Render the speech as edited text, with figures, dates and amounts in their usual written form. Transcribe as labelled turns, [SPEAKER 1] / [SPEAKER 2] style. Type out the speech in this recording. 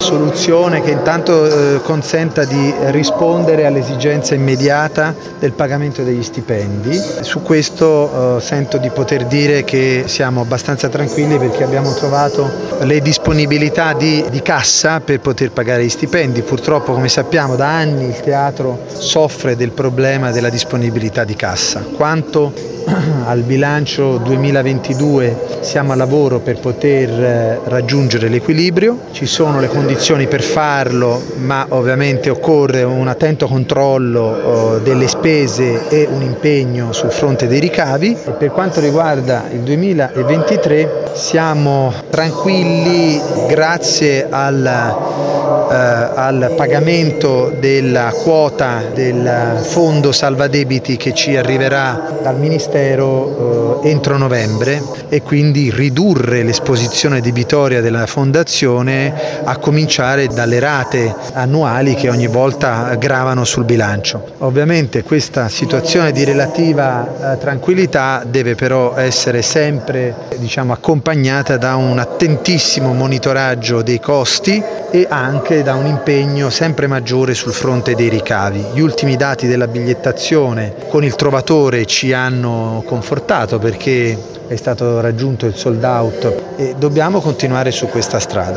[SPEAKER 1] soluzione che intanto consenta di rispondere all'esigenza immediata del pagamento degli stipendi. Su questo sento di poter dire che siamo abbastanza tranquilli perché abbiamo trovato le disponibilità di cassa per poter pagare gli stipendi. Purtroppo, come sappiamo, da anni il teatro soffre del problema della disponibilità di cassa. Quanto al bilancio 2022 siamo a lavoro per poter raggiungere l'equilibrio, ci sono le condizioni per farlo, ma ovviamente occorre un attento controllo delle spese e un impegno sul fronte dei ricavi. E per quanto riguarda il 2023 siamo tranquilli grazie al pagamento della quota del fondo salvadebiti che ci arriverà dal Ministero entro novembre, e quindi ridurre l'esposizione debitoria della Fondazione a cominciare dalle rate annuali che ogni volta gravano sul bilancio. Ovviamente questa situazione di relativa tranquillità deve però essere sempre accompagnata da un attentissimo monitoraggio dei costi e anche da un impegno sempre maggiore sul fronte dei ricavi. Gli ultimi dati della bigliettazione con il Trovatore ci hanno confortato perché è stato raggiunto il sold out e dobbiamo continuare su questa strada.